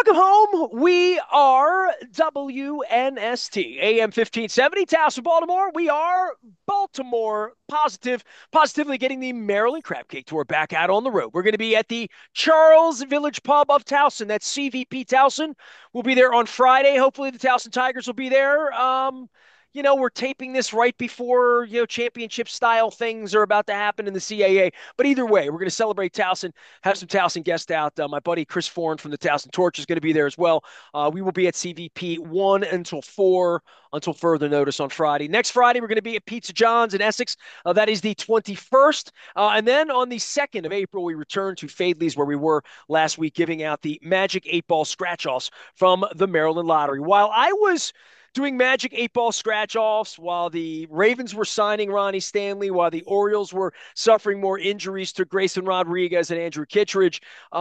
Welcome home. We are WNST, AM 1570, Towson, Baltimore. We are Baltimore positively getting the Maryland Crab Cake Tour back out on the road. We're going to be at the Charles Village Pub of Towson. That's CVP Towson. We'll be there on Friday. Hopefully, the Towson Tigers will be there. We're taping this right before, championship style things are about to happen in the CAA. But either way, we're going to celebrate Towson, have some Towson guests out. My buddy Chris Foran from the Towson Torch is going to be there as well. We will be at CVP 1 until 4 until further notice on Friday. Next Friday, we're going to be at Pizza John's in Essex. That is the 21st. And then on the 2nd of April, we return to Fadley's where we were last week giving out the Magic 8-Ball scratch-offs from the Maryland Lottery. While I was doing Magic 8-Ball scratch-offs, while the Ravens were signing Ronnie Stanley, while the Orioles were suffering more injuries to Grayson Rodriguez and Andrew Kittredge.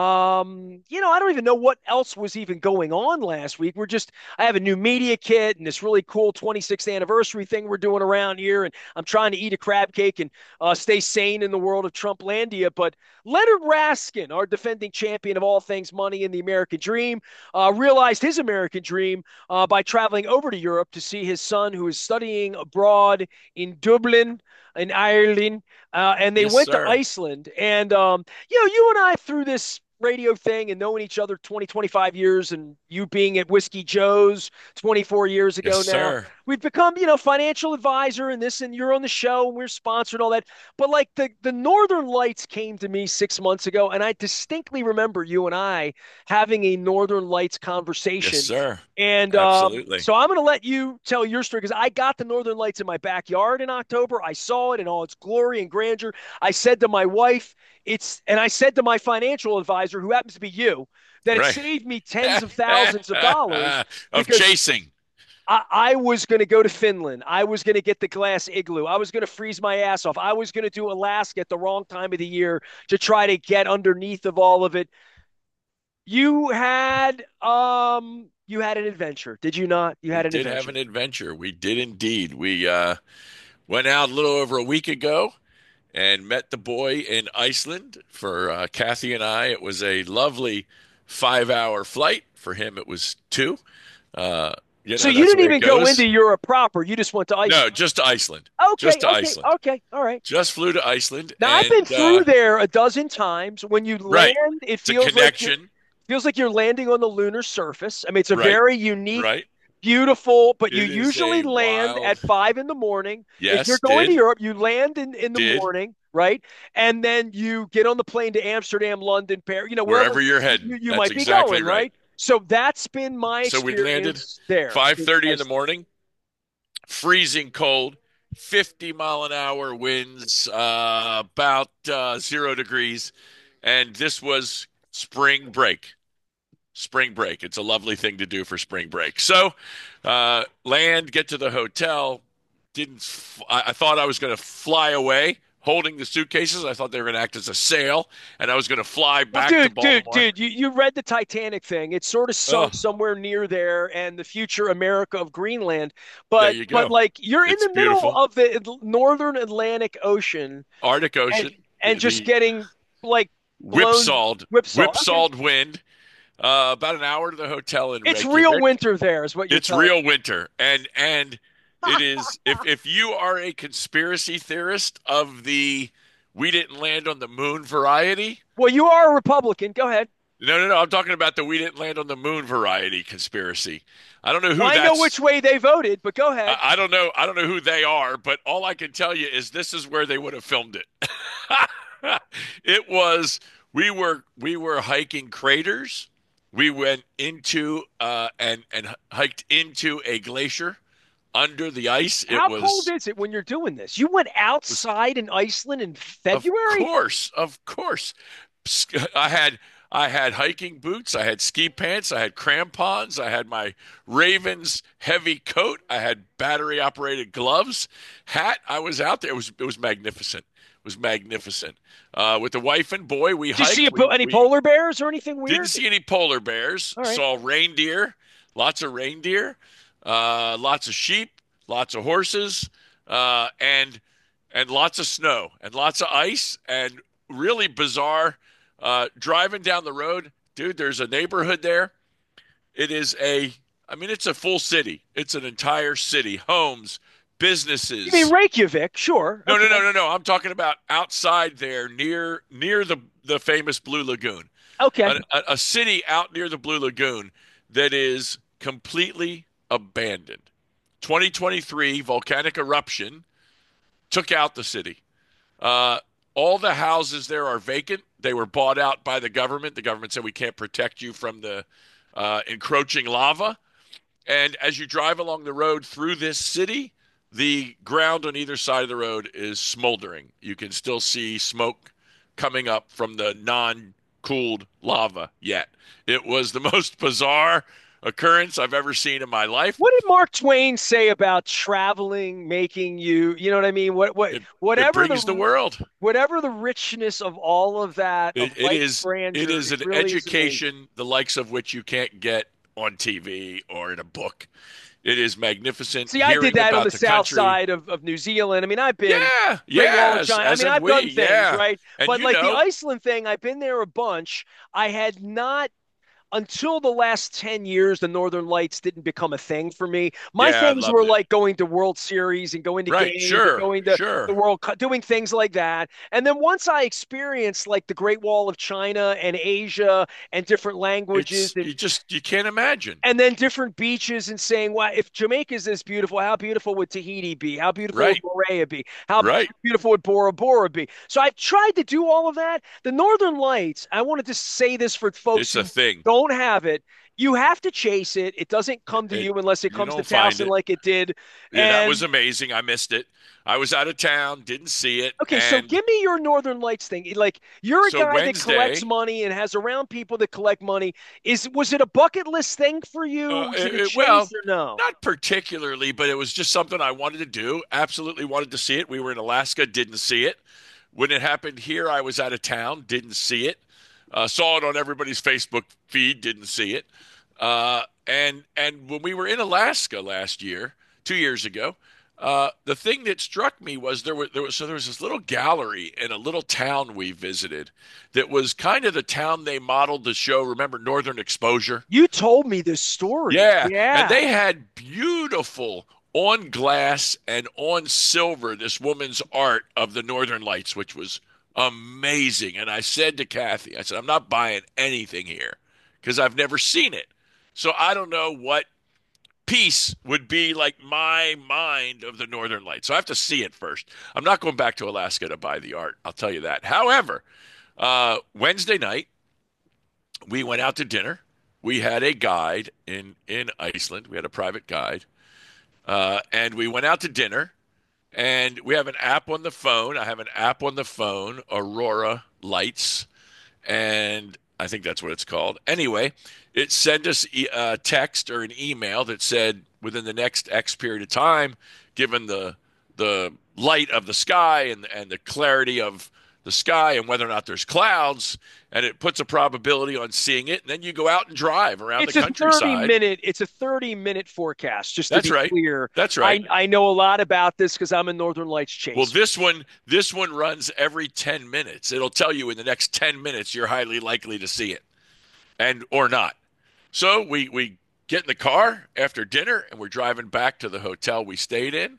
I don't even know what else was even going on last week. I have a new media kit and this really cool 26th anniversary thing we're doing around here, and I'm trying to eat a crab cake and stay sane in the world of Trumplandia. But Leonard Raskin, our defending champion of all things money in the American dream, realized his American dream by traveling over to Europe to see his son who is studying abroad in Dublin, in Ireland, and they Yes, went to sir. Iceland. And you and I through this radio thing and knowing each other 20, 25 years, and you being at Whiskey Joe's 24 years Yes, ago now, sir. we've become, financial advisor and this, and you're on the show and we're sponsored and all that. But like the Northern Lights came to me 6 months ago, and I distinctly remember you and I having a Northern Lights Yes, conversation. sir. And Absolutely. so I'm going to let you tell your story because I got the Northern Lights in my backyard in October. I saw it in all its glory and grandeur. I said to my wife, and I said to my financial advisor, who happens to be you, that it Right. saved me tens of thousands of dollars Of because chasing. I was going to go to Finland. I was going to get the glass igloo. I was going to freeze my ass off. I was going to do Alaska at the wrong time of the year to try to get underneath of all of it. You had an adventure, did you not? You We had an did have adventure. an adventure. We did indeed. We went out a little over a week ago and met the boy in Iceland. For Kathy and I, it was a lovely 5-hour flight. For him, it was two. Uh, So you that's the didn't way it even go into goes. Europe proper. You just went to No, Iceland. just to Iceland. Okay, Just to okay, Iceland. okay. All right. Just flew to Iceland Now I've been and through there a dozen times. When you right. land, it It's a feels connection. like you're landing on the lunar surface. I mean, it's a Right. very unique, Right. beautiful, but you It is usually a land wild. at 5 in the morning. If you're Yes, going to did. Europe, you land in the Did. morning, right? And then you get on the plane to Amsterdam, London, Paris, wherever Wherever you're heading. you That's might be exactly going, right. right? So that's been my So we landed experience there in 5:30 in the Iceland. morning, freezing cold, 50 mile an hour winds, about 0 degrees. And this was spring break. Spring break. It's a lovely thing to do for spring break. So, land, get to the hotel. I thought I was going to fly away holding the suitcases. I thought they were going to act as a sail, and I was going to fly Well, back to dude, dude, Baltimore. dude, you read the Titanic thing. It sort of Oh, sunk somewhere near there and the future America of Greenland. there But you but go. like you're in It's the middle beautiful. of the northern Atlantic Ocean Arctic and Ocean, and just the getting like blown whipsawed, whipsaw. Okay. whipsawed wind. About an hour to the hotel in It's real Reykjavik. winter there, is what you're It's telling real winter, and me. it is. If you are a conspiracy theorist of the "we didn't land on the moon" variety, Well, you are a Republican. Go ahead. no, no, no, I'm talking about the "we didn't land on the moon" variety conspiracy. I don't know Well, who I know which that's. way they voted, but go ahead. I don't know. I don't know who they are, but all I can tell you is this is where they would have filmed it. It was we were hiking craters. We went into and hiked into a glacier under the ice. It How cold was is it when you're doing this? You went was outside in Iceland in of February? course, of course. I had I had hiking boots, I had ski pants, I had crampons, I had my Ravens heavy coat, I had battery operated gloves, hat. I was out there. It was magnificent. It was magnificent. With the wife and boy, we Did you see hiked. any We polar bears or anything didn't weird? see any polar bears. All right. Saw reindeer, lots of reindeer, lots of sheep, lots of horses, and lots of snow and lots of ice and really bizarre. Driving down the road, dude. There's a neighborhood there. It is I mean, it's a full city. It's an entire city, homes, You mean businesses. Reykjavik? Sure. No, no, Okay. no, no, no. I'm talking about outside there, near the famous Blue Lagoon, Okay. a city out near the Blue Lagoon that is completely abandoned. 2023 volcanic eruption took out the city. Uh, all the houses there are vacant. They were bought out by the government. The government said we can't protect you from the encroaching lava. And as you drive along the road through this city, the ground on either side of the road is smoldering. You can still see smoke coming up from the non cooled lava yet. It was the most bizarre occurrence I've ever seen in my life. What did Mark Twain say about traveling making you, you know what I mean? It brings the world. Whatever the richness of all of that, of It, it life's is it grandeur, is it an really is amazing. education the likes of which you can't get on TV or in a book. It is magnificent See, I did hearing that on about the the south country. side of New Zealand. I mean, I've been Yeah, Great Wall of yes, China. I as mean, have I've we. done things, Yeah. right? And But you like the know, Iceland thing, I've been there a bunch. I had not until the last 10 years, the Northern Lights didn't become a thing for me. My yeah, I things loved were it. like going to World Series and going to Right, games and sure, going to the sure. World Cup, doing things like that. And then once I experienced like the Great Wall of China and Asia and different languages It's you can't imagine. and then different beaches and saying, well, if Jamaica's this beautiful, how beautiful would Tahiti be? How beautiful would Right, Moorea be? How right. beautiful would Bora Bora be? So I've tried to do all of that. The Northern Lights, I wanted to say this for folks It's a who thing. don't have it. You have to chase it. It doesn't come to It you unless it you comes to don't find Towson it. like it did. Yeah, that was And amazing. I missed it. I was out of town, didn't see it, okay, so and give me your Northern Lights thing. Like you're a so guy that collects Wednesday, money and has around people that collect money. Was it a bucket list thing for you? Was it a chase well, or no? not particularly, but it was just something I wanted to do. Absolutely wanted to see it. We were in Alaska, didn't see it. When it happened here, I was out of town, didn't see it. Saw it on everybody's Facebook feed, didn't see it. And when we were in Alaska last year, 2 years ago, the thing that struck me was there was this little gallery in a little town we visited that was kind of the town they modeled the show. Remember Northern Exposure? You told me this story. Yeah, and Yeah. they had beautiful on glass and on silver this woman's art of the Northern Lights, which was amazing. And I said to Kathy, I said, I'm not buying anything here because I've never seen it. So I don't know what piece would be like my mind of the Northern Lights. So I have to see it first. I'm not going back to Alaska to buy the art. I'll tell you that. However, Wednesday night, we went out to dinner. We had a guide in Iceland. We had a private guide, and we went out to dinner. And we have an app on the phone. I have an app on the phone, Aurora Lights, and I think that's what it's called. Anyway, it sent us a text or an email that said within the next X period of time, given the light of the sky and the clarity of the sky and whether or not there's clouds, and it puts a probability on seeing it, and then you go out and drive around the countryside. It's a 30-minute forecast, just to That's be right. clear. That's right. I know a lot about this because I'm a Northern Lights Well, chaser. this one runs every 10 minutes. It'll tell you in the next 10 minutes you're highly likely to see it and or not. So we get in the car after dinner and we're driving back to the hotel we stayed in.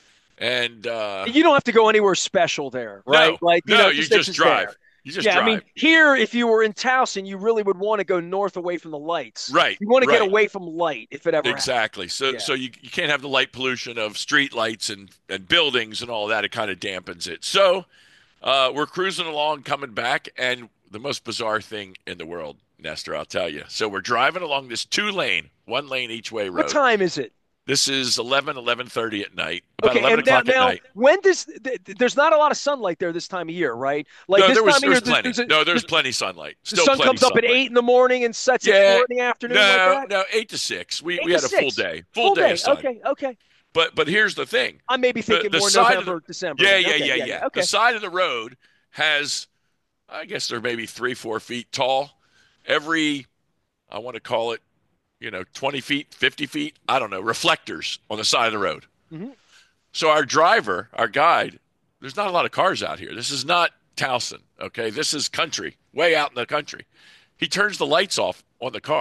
And You don't have to go anywhere special there, right? no, Like, no, you just it's just just there. drive. You just Yeah, I mean, drive. here, if you were in Towson, you really would want to go north away from the lights. Right, You want to get right. away from light if it ever happens. Exactly. So Yeah. so you can't have the light pollution of street lights and buildings and all that. It kind of dampens it. So we're cruising along, coming back, and the most bizarre thing in the world, Nestor, I'll tell you. So we're driving along this one lane each way What road. time is it? This is 11:30 at night, about Okay, 11 and now, o'clock at now night. when does there's not a lot of sunlight there this time of year, right? Like No, this time of there year, was plenty. No, there's plenty sunlight. the Still sun plenty comes up at sunlight. 8 in the morning and sets at Yeah. 4 in the afternoon, like No, that. no, 8 to 6. We 8 we to had a full 6, day. Full full day day. of sun. Okay, okay. But here's the thing. I may be thinking The more side of the November, December. Yeah, Then. yeah, Okay, yeah, yeah, yeah. yeah. The Okay. side of the road has, I guess they're maybe 3, 4 feet tall. Every, I want to call it, 20 feet, 50 feet, I don't know, reflectors on the side of the road. Hmm. So our driver, our guide, there's not a lot of cars out here. This is not Towson, okay? This is country, way out in the country. He turns the lights off on the car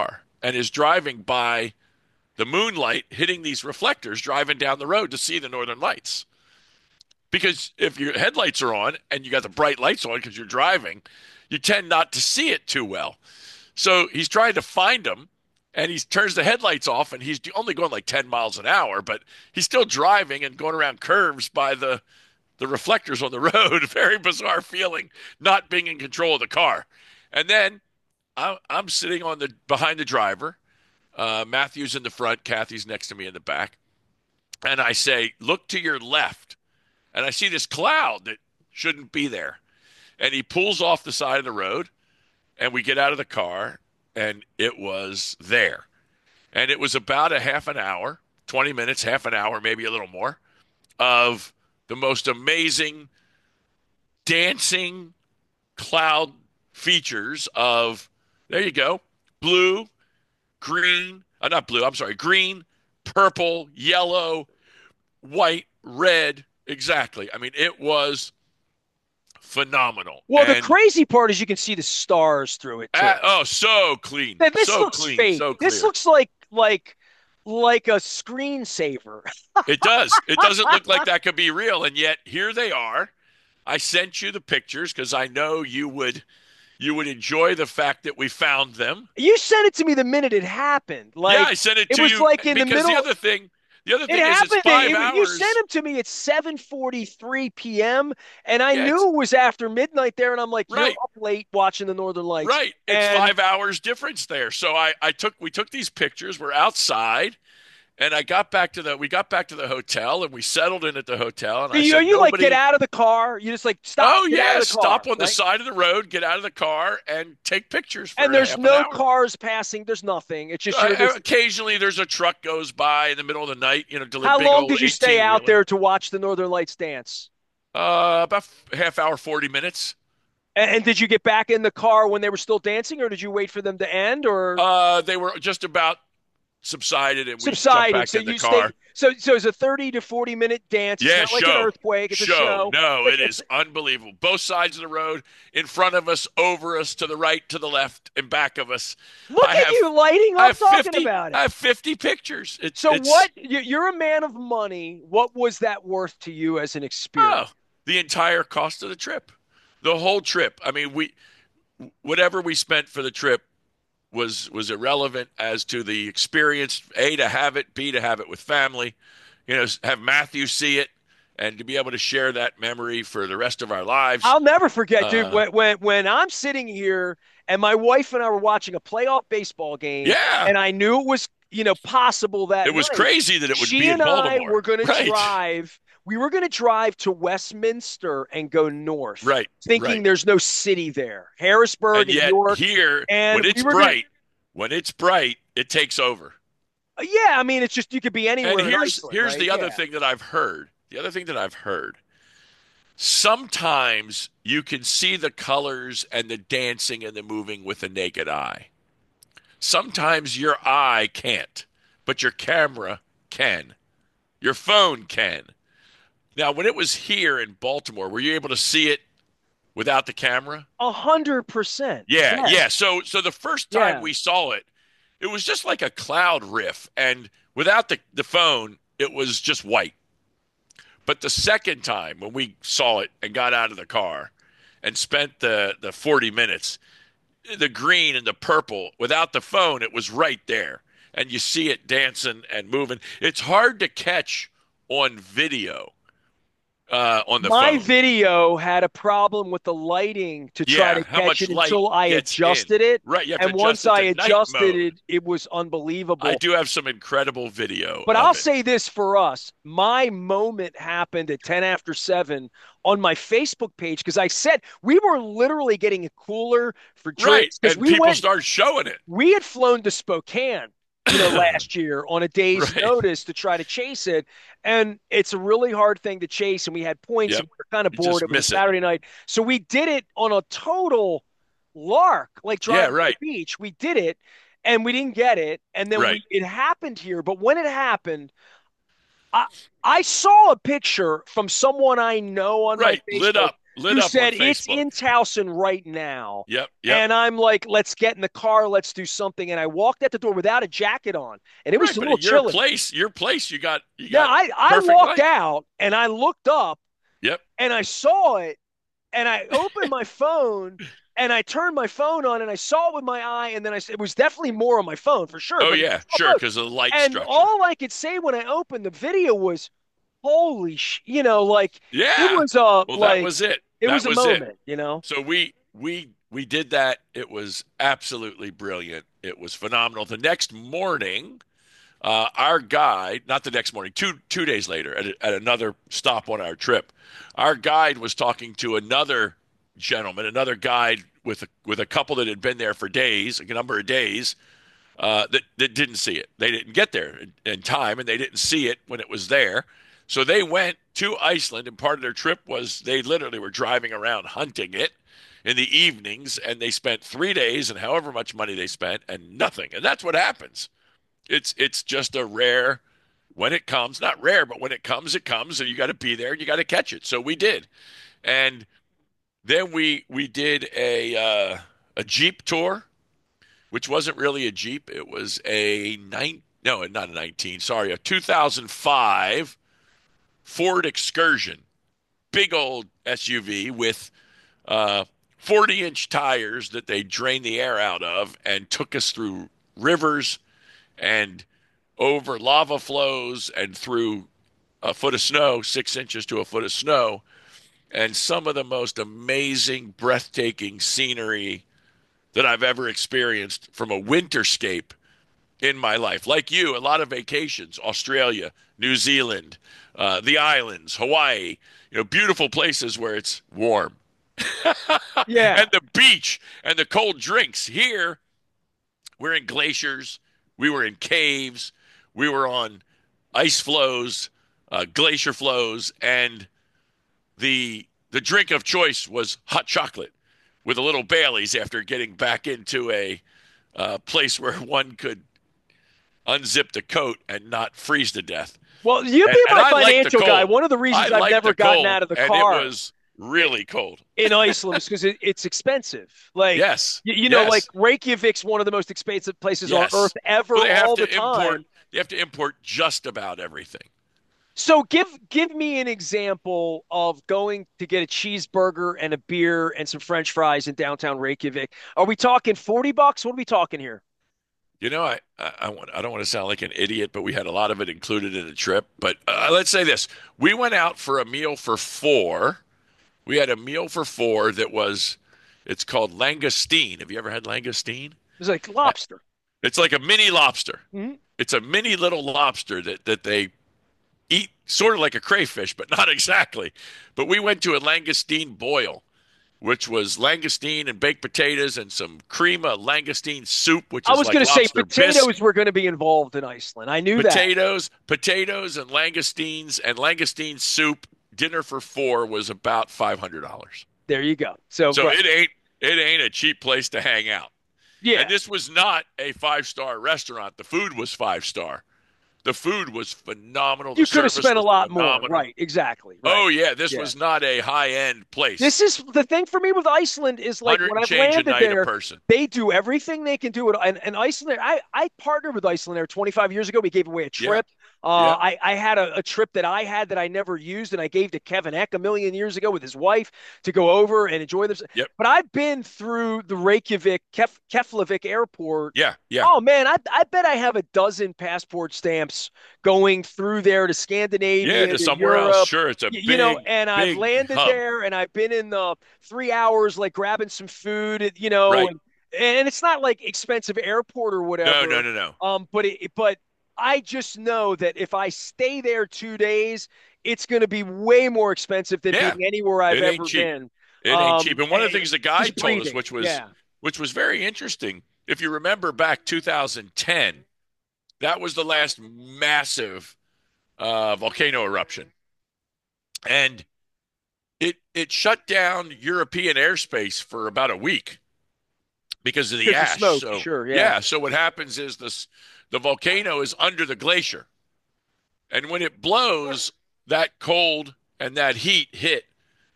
and is driving by the moonlight, hitting these reflectors, driving down the road to see the northern lights. Because if your headlights are on and you got the bright lights on because you're driving, you tend not to see it too well. So he's trying to find them, and he turns the headlights off, and he's only going like 10 miles an hour, but he's still driving and going around curves by the reflectors on the road. Very bizarre feeling, not being in control of the car. And then I'm sitting on the behind the driver. Matthew's in the front, Kathy's next to me in the back, and I say, "Look to your left." And I see this cloud that shouldn't be there. And he pulls off the side of the road, and we get out of the car, and it was there. And it was about a half an hour, 20 minutes, half an hour, maybe a little more, of the most amazing dancing cloud features of, there you go, blue, green, not blue, I'm sorry, green, purple, yellow, white, red. Exactly. I mean, it was phenomenal. Well, the crazy part is you can see the stars through it too. Oh, so clean, This so looks clean, fake. so This clear. looks like a screensaver. It does. It doesn't look like that could be real, and yet here they are. I sent you the pictures because I know you would enjoy the fact that we found them. You sent it to me the minute it happened. Yeah, Like I sent it it to was you like in the because middle. the other It thing is it's happened. You sent 5 hours. them to me at 7:43 p.m. and I Yeah, knew it was after midnight there, and I'm like, "You're right, up late watching the Northern Lights." right. It's And 5 hours difference there. So we took these pictures. We're outside. And we got back to the hotel and we settled in at the hotel. And so I you, are said, you like get nobody, out of the car? You just like stop, oh, get out yeah, of the car, stop on the right? side of the road, get out of the car and take pictures for And a there's half an no hour. cars passing. There's nothing. It's just you're just. Occasionally there's a truck goes by in the middle of the night, How big long old did you stay 18 out wheeler. there to watch the Northern Lights dance? About half hour, 40 minutes. And did you get back in the car when they were still dancing, or did you wait for them to end, or They were just about subsided and we jumped subsided? back So in the you stayed. car. So it's a 30 to 40 minute dance. It's Yeah, not like an show. earthquake. It's a Show. show. No, it is unbelievable. Both sides of the road, in front of us, over us, to the right, to the left, and back of us. Look I at have you lighting I up have talking 50 about I it. have 50 pictures. So It's what? You're a man of money. What was that worth to you as an experience? oh, the entire cost of the trip. The whole trip. I mean, we whatever we spent for the trip was irrelevant as to the experience. A, to have it, B, to have it with family, have Matthew see it, and to be able to share that memory for the rest of our lives. I'll never forget, dude. Uh, When I'm sitting here and my wife and I were watching a playoff baseball game, yeah, and I knew it was possible that it was night. crazy that it would She be in and I Baltimore. were going to Right, drive. We were going to drive to Westminster and go north, right, thinking right. there's no city there, Harrisburg And and yet York, here, and we were going to. when it's bright, it takes over. Yeah, I mean, it's just you could be And anywhere in here's Iceland, here's right? the other Yeah. thing that I've heard. The other thing that I've heard. Sometimes you can see the colors and the dancing and the moving with the naked eye. Sometimes your eye can't, but your camera can. Your phone can. Now, when it was here in Baltimore, were you able to see it without the camera? 100%. Yeah, yeah. Yes. So the first time Yeah. we saw it, it was just like a cloud riff, and without the phone, it was just white. But the second time when we saw it and got out of the car and spent the 40 minutes, the green and the purple, without the phone, it was right there. And you see it dancing and moving. It's hard to catch on video on the My phone. video had a problem with the lighting to try Yeah, to how catch much it light until I gets in. adjusted it. Right, you have to And adjust once it I to night adjusted mode. it, it was I unbelievable. do have some incredible video But I'll of it. say this for us. My moment happened at 10 after 7 on my Facebook page because I said we were literally getting a cooler for Right, drinks because and people start showing it. we had flown to Spokane, last year on a day's Right. notice to try to chase it. And it's a really hard thing to chase. And we had points Yep. and we were kind of You bored. just It was a miss it. Saturday night. So we did it on a total lark, like Yeah, driving to the right. beach. We did it and we didn't get it. And then Right. it happened here. But when it happened, I, I saw a picture from someone I know on my Right. Lit Facebook up. lit who up on said it's Facebook. in Towson right now. Yep, yep. And I'm like, let's get in the car, let's do something. And I walked out the door without a jacket on, and it was Right, a but little at chilly. your place, you Now got I perfect walked light. out and I looked up Yep. and I saw it and I opened my phone and I turned my phone on and I saw it with my eye and then it was definitely more on my phone for sure, Oh but yeah, oh, sure, both. because of the light And structure. all I could say when I opened the video was, "Holy like it Yeah. was Well, that was it. it That was a was it. moment. So we did that. It was absolutely brilliant. It was phenomenal. The next morning, our guide, not the next morning, two days later, at another stop on our trip, our guide was talking to another gentleman, another guide with a couple that had been there for days, a number of days, that didn't see it. They didn't get there in time, and they didn't see it when it was there. So they went to Iceland, and part of their trip was they literally were driving around hunting it in the evenings, and they spent 3 days and however much money they spent and nothing. And that's what happens. It's just a rare when it comes, not rare, but when it comes, and you got to be there and you got to catch it. So we did, and then we did a Jeep tour, which wasn't really a Jeep. It was a no, not a 19, sorry, a 2005 Ford Excursion, big old SUV with 40-inch tires that they drained the air out of and took us through rivers and over lava flows and through a foot of snow, 6 inches to a foot of snow, and some of the most amazing, breathtaking scenery that I've ever experienced from a winterscape in my life. Like you, a lot of vacations, Australia, New Zealand, the islands, Hawaii, beautiful places where it's warm. Yeah. And the beach and the cold drinks. Here, we're in glaciers, we were in caves, we were on ice flows, glacier flows, and the drink of choice was hot chocolate with a little Bailey's after getting back into a place where one could unzip the coat and not freeze to death. Well, you And, be and my I like the financial guy. cold. One of the I reasons I've like never the gotten cold, out of the and it car was really cold. in Iceland is because it's expensive. Like, Yes, like yes, Reykjavik's one of the most expensive places on earth yes. ever, Well, they have all the to import. time. They have to import just about everything. So give me an example of going to get a cheeseburger and a beer and some French fries in downtown Reykjavik. Are we talking $40? What are we talking here? I don't want to sound like an idiot, but we had a lot of it included in the trip. But let's say this: we went out for a meal for four. We had a meal for four that was, it's called langoustine. Have you ever had langoustine? It's like Uh, lobster. It's like a mini lobster. Mhm. It's a mini little lobster that they eat sort of like a crayfish, but not exactly. But we went to a langoustine boil, which was langoustine and baked potatoes and some cream of langoustine soup, which I is was like going to say lobster bisque. potatoes were going to be involved in Iceland. I knew that. Potatoes, and langoustines and langoustine soup. Dinner for four was about $500. There you go. So, So right. it ain't a cheap place to hang out. And Yeah. this was not a 5-star restaurant. The food was 5-star. The food was phenomenal. The You could have service spent a was lot more. phenomenal. Right. Exactly. Right. Oh yeah, this Yeah. was not a high-end place. This is the thing for me with Iceland is like 100 when and I've change a landed night a there, person. they do everything they can do it. And Iceland, I partnered with Iceland there 25 years ago. We gave away a Yeah, trip. yeah, I had a trip that I had that I never used, and I gave to Kevin Eck a million years ago with his wife to go over and enjoy this. yep, But I've been through the Reykjavik, Keflavik airport. yeah, yeah, Oh man, I bet I have a dozen passport stamps going through there to yeah. Scandinavia To to somewhere else, Europe, sure. It's a big, and I've big landed hub. there and I've been in the 3 hours like grabbing some food, Right. and it's not like expensive airport or No, no, whatever. no, no. But I just know that if I stay there 2 days, it's going to be way more expensive than Yeah, being anywhere I've it ain't ever cheap. been. It ain't cheap. And one of the things the guide Just told us, breathing. Yeah. which was very interesting, if you remember back 2010, that was the last massive volcano eruption, and it shut down European airspace for about a week because of the Because the ash. smoke, So sure, yeah. yeah, so what happens is the volcano is under the glacier, and when it blows, that cold and that heat hit,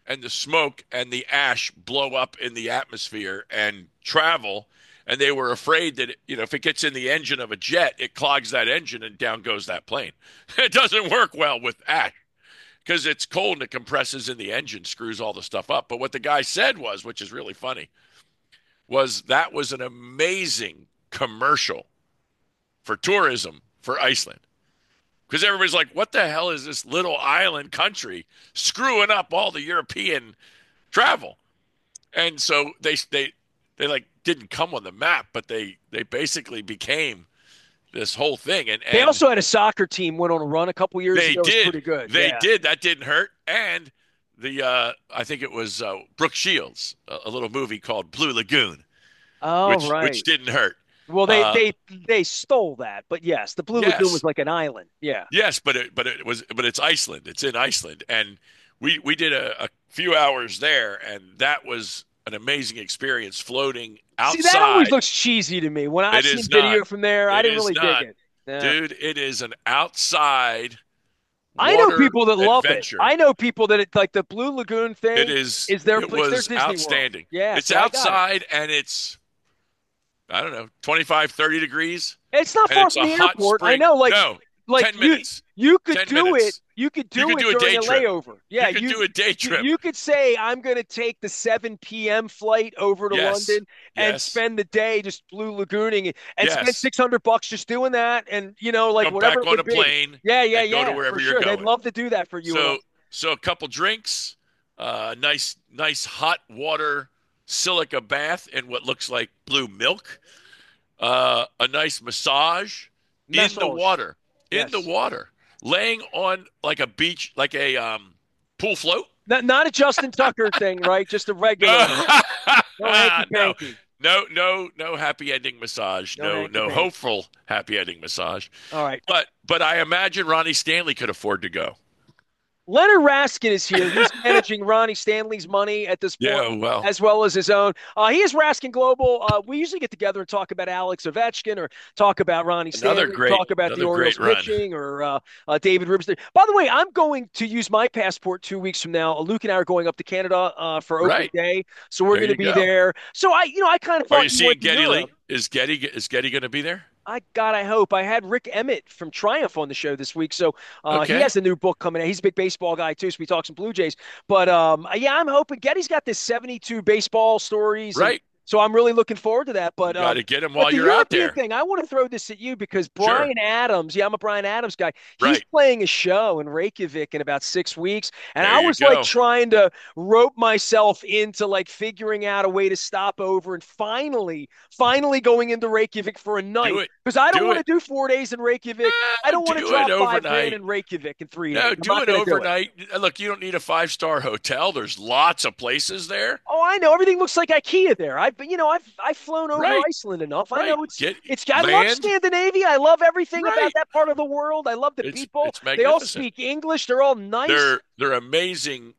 and the smoke and the ash blow up in the atmosphere and travel. And they were afraid that, if it gets in the engine of a jet, it clogs that engine and down goes that plane. It doesn't work well with ash because it's cold and it compresses in the engine, screws all the stuff up. But what the guy said was, which is really funny, was that was an amazing commercial for tourism for Iceland. Because everybody's like, what the hell is this little island country screwing up all the European travel? And so they like didn't come on the map, but they basically became this whole thing. And They also had a soccer team went on a run a couple years they ago. It was did. pretty good. They Yeah. did. That didn't hurt. And I think it was Brooke Shields, a little movie called Blue Lagoon, Oh, which right. didn't hurt. Well, they Uh, they they stole that, but yes, the Blue Lagoon was yes, like an island. Yeah. yes, but it's Iceland. It's in Iceland, and we did a few hours there, and that was an amazing experience floating See, that always outside. looks cheesy to me. When I've It seen is not. video from there, I It didn't is really dig not, it. Yeah. dude. It is an outside I know water people that love it. adventure. I know people that like the Blue Lagoon It thing is. is their It place, their was Disney World. outstanding. Yeah, It's see, I got it. outside, and it's, I don't know, 25, 30 degrees, It's not and far it's from a the hot airport. I spring. know, No, like 10 minutes. you could 10 do it. minutes. You could You do could it do a during day a trip. layover. Yeah, You could do a day trip. you could say I'm going to take the 7 p.m. flight over to Yes. London and Yes. spend the day just Blue Lagooning and spend Yes. $600 just doing that, and like Jump whatever back it on would a be. plane Yeah, yeah, and go to yeah, for wherever you're sure. They'd going. love to do that for you and So, I. so a couple drinks, nice hot water silica bath in what looks like blue milk, a nice massage in the Massage. water, Yes. laying on like a beach, like a pool float. Not a Justin Tucker thing, right? Just a regular. No, No hanky no, panky. no happy ending massage. No hanky No panky. hopeful happy ending massage. All right. But I imagine Ronnie Stanley could afford to go. Leonard Raskin is here. He's managing Ronnie Stanley's money at this point, Yeah, well, as well as his own. He is Raskin Global. We usually get together and talk about Alex Ovechkin or talk about Ronnie Stanley, talk about the another Orioles great run. pitching or David Ribster. By the way, I'm going to use my passport 2 weeks from now. Luke and I are going up to Canada for opening Right. day, so we're There going to you be go. there. So I kind of Are thought you you went seeing to Getty Europe. Lee? Is Getty going to be there? I hope. I had Rick Emmett from Triumph on the show this week, so he Okay. has a new book coming out. He's a big baseball guy too, so we talk some Blue Jays. But yeah, I'm hoping Getty's got this 72 baseball stories, and Right. so I'm really looking forward to that. You got to get him But while the you're out European there. thing, I want to throw this at you because Sure. Brian Adams, yeah, I'm a Brian Adams guy. He's Right. playing a show in Reykjavik in about 6 weeks, and There I you was like go. trying to rope myself into like figuring out a way to stop over, and finally going into Reykjavik for a Do night it. because I don't Do want to it. do 4 days in Reykjavik. I don't want to Do it drop 5 grand overnight. in Reykjavik in 3 days. No, I'm do not it going to do it. overnight. Look, you don't need a five-star hotel. There's lots of places there. Oh, I know. Everything looks like IKEA there. I've flown over Right. Iceland enough. I Right. know Get it's. I love land. Scandinavia. I love everything about Right. that part of the world. I love the people. It's They all magnificent. speak English. They're all nice. They're amazing.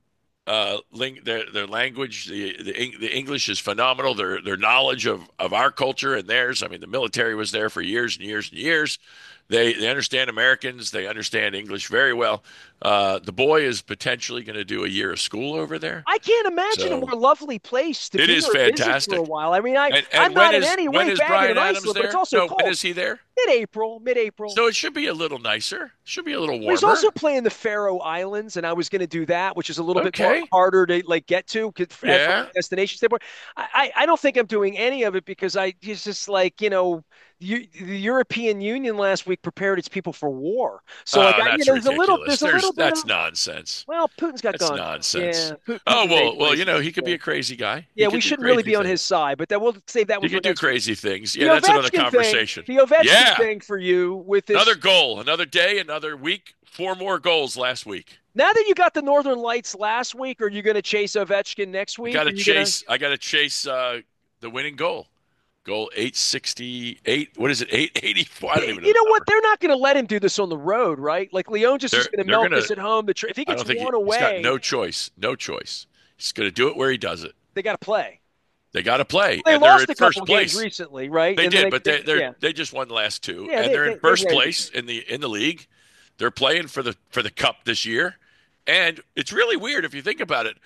Their language, the English is phenomenal. Their knowledge of our culture and theirs. I mean, the military was there for years and years and years. They understand Americans. They understand English very well. The boy is potentially going to do a year of school over there. I can't imagine a So more lovely place to it be is or visit for a fantastic. while. I mean, I'm And not in any when way is bagging Brian on Adams Iceland, but it's there? also No, when cold. is he there? Mid-April. So it should be a little nicer. Should be a little Well, he's warmer. also playing the Faroe Islands, and I was going to do that, which is a little bit more Okay. harder to like get to from Yeah. a destination standpoint. I don't think I'm doing any of it because it's just like the European Union last week prepared its people for war. So like Oh, that's there's ridiculous. a little bit That's of nonsense. Putin's got That's guns. nonsense. Yeah, Oh Putin's a well, racist. he could be a crazy guy. He Yeah, we could do shouldn't really crazy be on his things. side, but we'll save that one He for could do next week. crazy things. The Yeah, that's another Ovechkin thing, conversation. the Ovechkin Yeah. thing for you with Another this. goal, another day, another week. 4 more goals last week. Now that you got the Northern Lights last week, are you going to chase Ovechkin next I week? got Are to you gonna? chase. I got to chase the winning goal. Goal 868. What is it? 884. I don't even know You the know what? number. They're not going to let him do this on the road, right? Like Leon just is going to They're milk gonna. this at home. If he I gets don't think one he's got away, no choice. No choice. He's going to do it where he does it. they got to play. They got to play, They and they're lost in a first couple games place. recently, right? They And then did, but yeah, they just won the last two, yeah, and they're in they're first ready. place in the league. They're playing for the cup this year, and it's really weird if you think about it.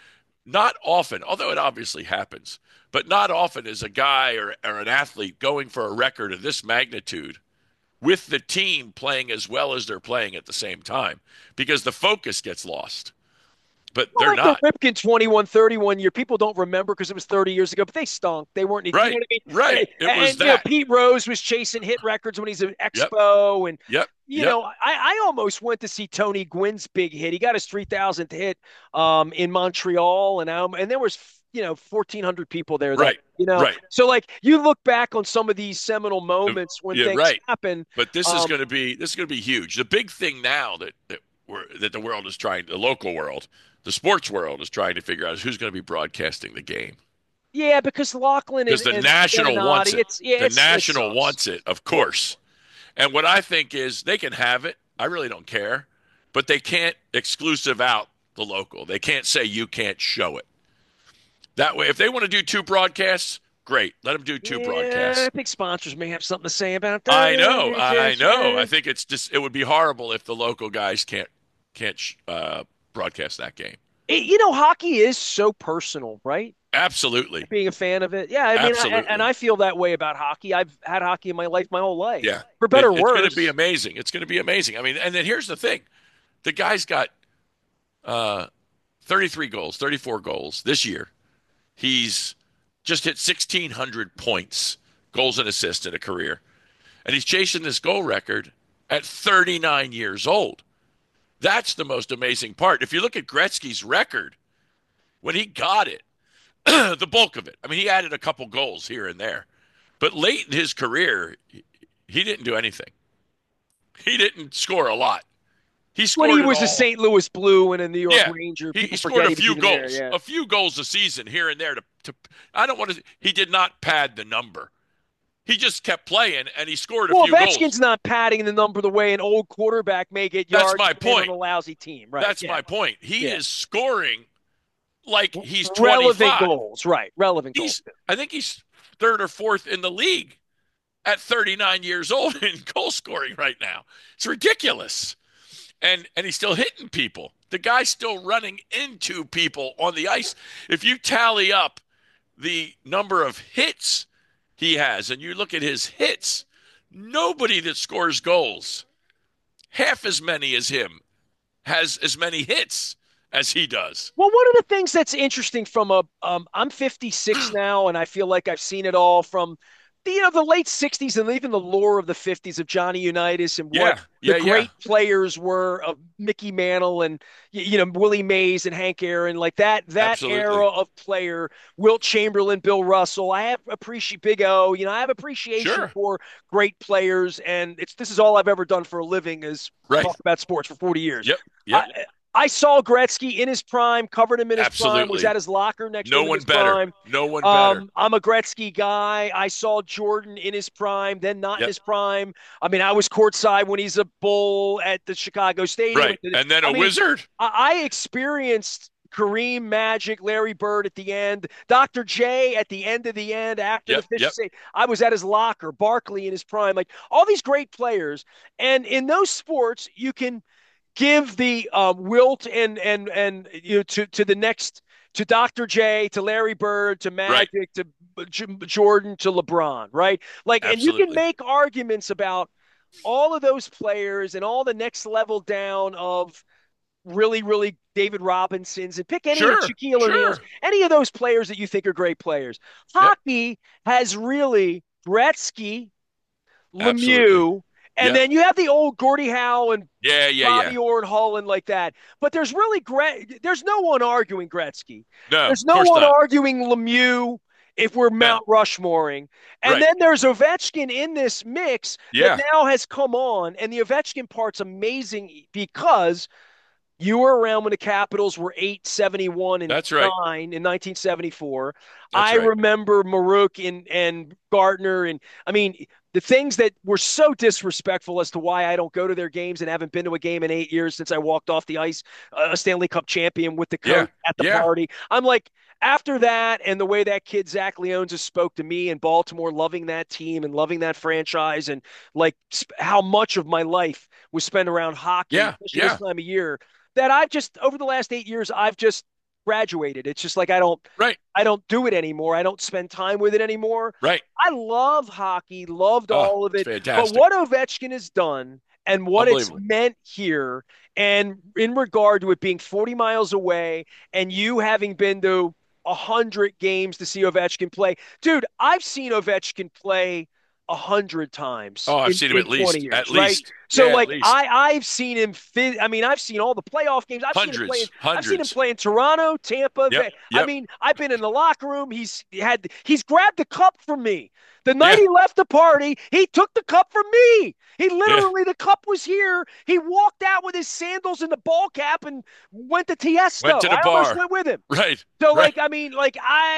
not often, although it obviously happens, but not often is a guy or an athlete going for a record of this magnitude with the team playing as well as they're playing at the same time because the focus gets lost. But Well, they're like the not. Ripken 21-31 year, people don't remember because it was 30 years ago, but they stunk. They weren't, you know Right. what I mean? Right. It was And that. Pete Rose was chasing hit records when he's an Yep. Expo. And, Yep. Yep. I almost went to see Tony Gwynn's big hit. He got his 3,000th hit in Montreal. And there was, 1,400 people there Right. Right. So like you look back on some of these seminal moments when Yeah, things right. happen. But Um, this is going to be huge. The big thing now that the world is trying, the local world, the sports world is trying to figure out is who's going to be broadcasting the game. yeah, because Lachlan Because the and national wants Beninati, it. The it national sucks. wants it, of Of course. course. And what I think is they can have it. I really don't care. But they can't exclusive out the local. They can't say you can't show it. That way, if they want to do two broadcasts, great. Let them do two Yeah, I broadcasts. think sponsors may have something to say about I know. I know. I that. think it would be horrible if the local guys can't broadcast that game. Hockey is so personal, right? Absolutely. Being a fan of it. Yeah, I mean, and Absolutely. I feel that way about hockey. I've had hockey in my life, my whole life, Yeah. for better or It's going to be worse. amazing. It's going to be amazing. I mean, and then here's the thing. The guy's got uh, 33 goals, 34 goals this year. He's just hit 1,600 points, goals and assists in a career. And he's chasing this goal record at 39 years old. That's the most amazing part. If you look at Gretzky's record, when he got it, the bulk of it, I mean, he added a couple goals here and there. But late in his career, he didn't do anything. He didn't score a lot. He When he scored it was a all. St. Louis Blue and a New York Yeah, Ranger, he people scored forget he was even there. Yeah. a few goals a season here and there. To I don't want to. He did not pad the number. He just kept playing and he scored a Well, few goals. Ovechkin's not padding the number the way an old quarterback may get That's yards my playing on point. a lousy team. Right. That's Yeah. my point. He Yeah. is scoring like he's Relevant 25. goals. Right. Relevant goals. I think he's third or fourth in the league at 39 years old in goal scoring right now. It's ridiculous. And he's still hitting people. The guy's still running into people on the ice. If you tally up the number of hits he has and you look at his hits, nobody that scores goals, half as many as him, has as many hits as he does. Well, one of the things that's interesting I'm 56 now, and I feel like I've seen it all from the late 60s and even the lore of the 50s of Johnny Unitas and what Yeah, the yeah, yeah. great players were of Mickey Mantle and Willie Mays and Hank Aaron, like that era Absolutely. of player, Wilt Chamberlain, Bill Russell. I have appreciate Big O, I have appreciation Sure. for great players, and this is all I've ever done for a living is Right. talk about sports for 40 years. Yep. Yep. I, I saw Gretzky in his prime, covered him in his prime, was Absolutely. at his locker next to No him in one his better. prime. No one better. I'm a Gretzky guy. I saw Jordan in his prime, then not in Yep. his prime. I mean, I was courtside when he's a Bull at the Chicago Stadium. Right. And then I a mean, wizard. I experienced Kareem, Magic, Larry Bird at the end, Dr. J at the end of the end after the Yep. Fisher Yep. say I was at his locker, Barkley in his prime, like all these great players. And in those sports, you can give the Wilt and to the next to Dr. J, to Larry Bird, to Right. Magic, to Jordan, to LeBron, right? Like, and you can Absolutely. make arguments about all of those players and all the next level down of really, really David Robinsons and pick any of Sure. Shaquille O'Neal's, Sure. any of those players that you think are great players. Yep. Hockey has really Gretzky, Absolutely. Lemieux, and Yep. then you have the old Gordie Howe and Yeah. Yeah. Yeah. Bobby Orr and Holland like that. But there's no one arguing Gretzky. No, There's of no course one not. arguing Lemieux if we're No. Mount Rushmoring. And Right. then there's Ovechkin in this mix that Yeah. now has come on. And the Ovechkin part's amazing because you were around when the Capitals were 871 and That's right. 9 in 1974. That's I right. remember Maruk and Gardner. And I mean, the things that were so disrespectful as to why I don't go to their games and haven't been to a game in 8 years since I walked off the ice, a Stanley Cup champion with the Yeah. coach at the Yeah. party. I'm like, after that, and the way that kid Zach Leones has spoke to me in Baltimore, loving that team and loving that franchise, and like how much of my life was spent around hockey, Yeah. especially this Yeah. time of year, that I've just over the last 8 years, I've just graduated. It's just like Right. I don't do it anymore. I don't spend time with it anymore. Right. I love hockey, loved Oh, all of it's it. But fantastic. what Ovechkin has done and what it's Unbelievable. meant here, and in regard to it being 40 miles away and you having been to 100 games to see Ovechkin play, dude, I've seen Ovechkin play 100 times Oh, I've seen him in at 20 least. At years, right? least. So Yeah, at like least. I've seen him fit. I mean, I've seen all the playoff games. Hundreds. I've seen him Hundreds. play in Toronto, Tampa. Yep. I Yep. mean, I've been in the locker room. He's grabbed the cup from me. The night Yeah. he left the party, he took the cup from me. He Yeah. literally, the cup was here. He walked out with his sandals and the ball cap and went to Went Tiesto. to the I almost bar. went with him. Right. So Right. like, I mean, like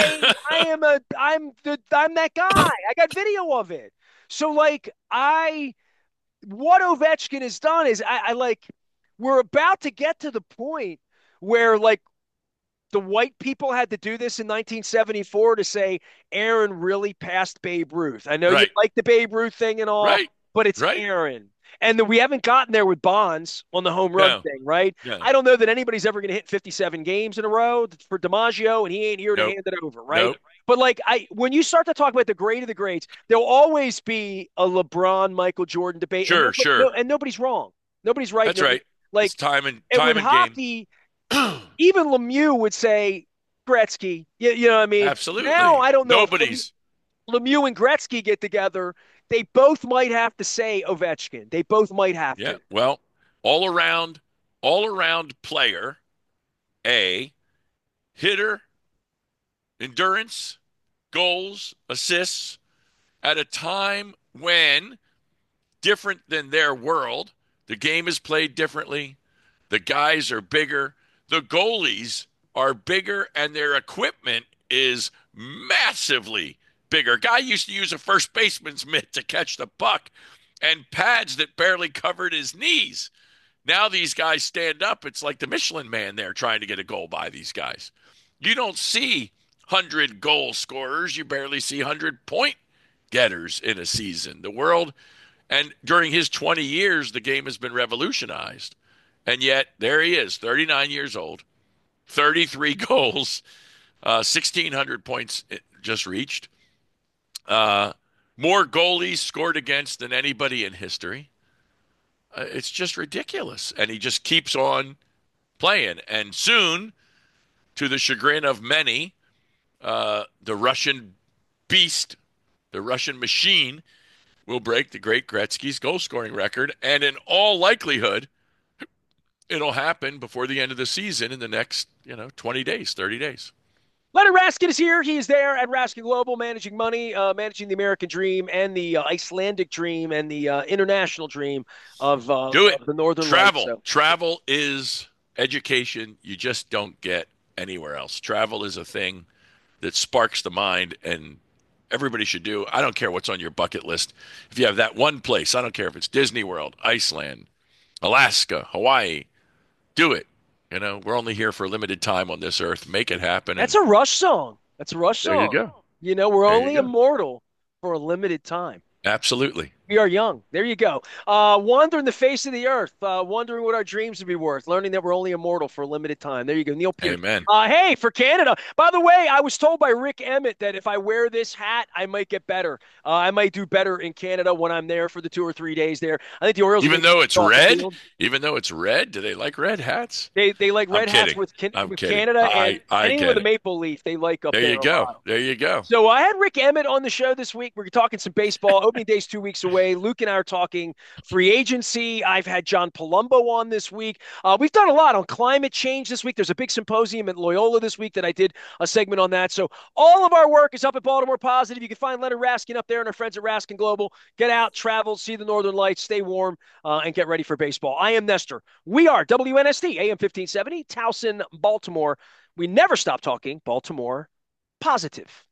I'm that guy. I got video of it. So like what Ovechkin has done is I like we're about to get to the point where like the white people had to do this in 1974 to say Aaron really passed Babe Ruth. I know you Right. like the Babe Ruth thing and all, Right. but it's Right. Aaron. And we haven't gotten there with Bonds on the home run No. thing, right? No. I don't know that anybody's ever going to hit 57 games in a row for DiMaggio, and he ain't here to Nope. hand it over, right? Nope. But like when you start to talk about the great of the greats, there'll always be a LeBron, Michael Jordan debate, and Sure. Sure. nobody's wrong, nobody's right. That's right. Like, It's time and and with time and game. hockey, even Lemieux would say Gretzky. You know what I mean? Now Absolutely. I don't know if Nobody's. Lemieux and Gretzky get together. They both might have to say Ovechkin. They both might have Yeah. to. Well, all around player, A, hitter, endurance, goals, assists, at a time when, different than their world, the game is played differently. The guys are bigger. The goalies are bigger, and their equipment is massively bigger. Guy used to use a first baseman's mitt to catch the puck and pads that barely covered his knees. Now these guys stand up. It's like the Michelin man there trying to get a goal by these guys. You don't see 100 goal scorers. You barely see 100 point getters in a season. The world, and during his 20 years, the game has been revolutionized. And yet, there he is, 39 years old, 33 goals, 1,600 points just reached. More goalies scored against than anybody in history. It's just ridiculous. And he just keeps on playing. And soon, to the chagrin of many, the Russian beast, the Russian machine, will break the great Gretzky's goal scoring record. And in all likelihood, it'll happen before the end of the season in the next, 20 days, 30 days. Leonard Raskin is here. He is there at Raskin Global, managing money, managing the American dream and the Icelandic dream and the international dream Do it. of the Northern Lights. Travel. So Travel is education you just don't get anywhere else. Travel is a thing that sparks the mind, and everybody should do. I don't care what's on your bucket list. If you have that one place, I don't care if it's Disney World, Iceland, Alaska, Hawaii, do it. We're only here for a limited time on this earth. Make it happen. that's And a Rush song. That's a Rush there you song. go. We're There you only go. immortal for a limited time. Absolutely. We are young. There you go. Wandering the face of the earth, wondering what our dreams would be worth, learning that we're only immortal for a limited time. There you go. Neil Pearson. Amen. Hey, for Canada. By the way, I was told by Rick Emmett that if I wear this hat, I might get better. I might do better in Canada when I'm there for the 2 or 3 days there. I think the Orioles are Even going to though get it's off the red, field. even though it's red, do they like red hats? They like I'm red hats kidding. I'm with kidding. Canada and I anything get with a it. maple leaf. They like up There there you a go. lot. There you go. So I had Rick Emmett on the show this week. We're talking some baseball. Opening day's 2 weeks away. Luke and I are talking free agency. I've had John Palumbo on this week. We've done a lot on climate change this week. There's a big symposium at Loyola this week that I did a segment on that. So all of our work is up at Baltimore Positive. You can find Leonard Raskin up there and our friends at Raskin Global. Get out, travel, see the Northern Lights, stay warm, and get ready for baseball. I am Nestor. We are WNST, AM 1570, Towson, Baltimore. We never stop talking Baltimore Positive.